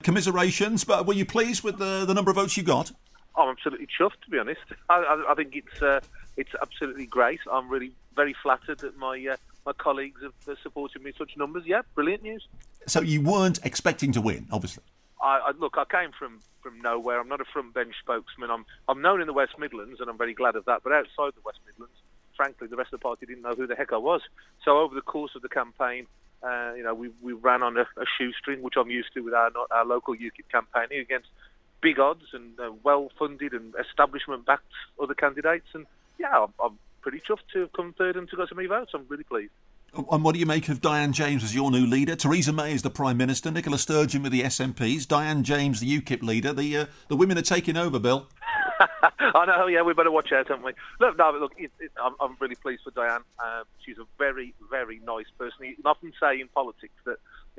commiserations, but were you pleased with the number of votes you got? I'm absolutely chuffed, to be honest. I think it's absolutely great. I'm really very flattered that my colleagues have supported me in such numbers. Yeah, brilliant news. So you weren't expecting to win, obviously. Look, I came from nowhere. I'm not a front bench spokesman. I'm known in the West Midlands, and I'm very glad of that. But outside the West Midlands, frankly, the rest of the party didn't know who the heck I was. So over the course of the campaign, we ran on a shoestring, which I'm used to with our local UKIP campaigning against big odds and well-funded and establishment-backed other candidates. And yeah, I'm pretty chuffed to have come third and to got so many votes. I'm really pleased. And what do you make of Diane James as your new leader? Theresa May is the Prime Minister, Nicola Sturgeon with the SNPs, Diane James, the UKIP leader. The women are taking over, Bill. I know, yeah, we better watch out, haven't we? Look, I'm really pleased for Diane. She's a very, very nice person. You often say in politics that,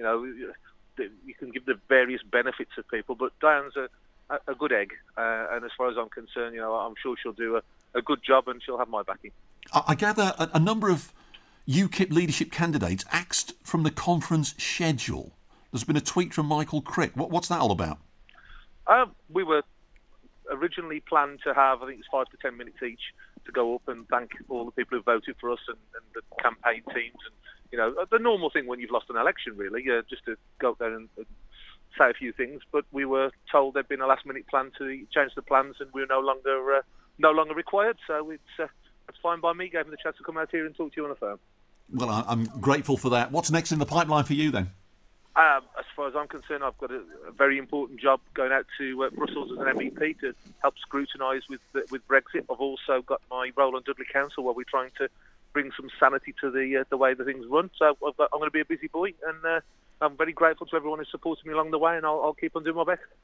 you can give the various benefits of people, but Diane's a good egg. And as far as I'm concerned, I'm sure she'll do a good job and she'll have my backing. I gather a number of UKIP leadership candidates axed from the conference schedule. There's been a tweet from Michael Crick. What's that all about? We were originally planned to have, I think it's 5 to 10 minutes each, to go up and thank all the people who voted for us and the campaign teams and, the normal thing when you've lost an election, really, just to go up there and say a few things. But we were told there'd been a last-minute plan to change the plans, and we were no longer required. So it's fine by me. Gave me the chance to come out here and talk to you on the phone. Well, I'm grateful for that. What's next in the pipeline for you then? As far as I'm concerned, I've got a very important job going out to Brussels as an MEP to help scrutinise with Brexit. I've also got my role on Dudley Council where we're trying to bring some sanity to the way the things run. So I'm going to be a busy boy, and I'm very grateful to everyone who's supported me along the way, and I'll keep on doing my best.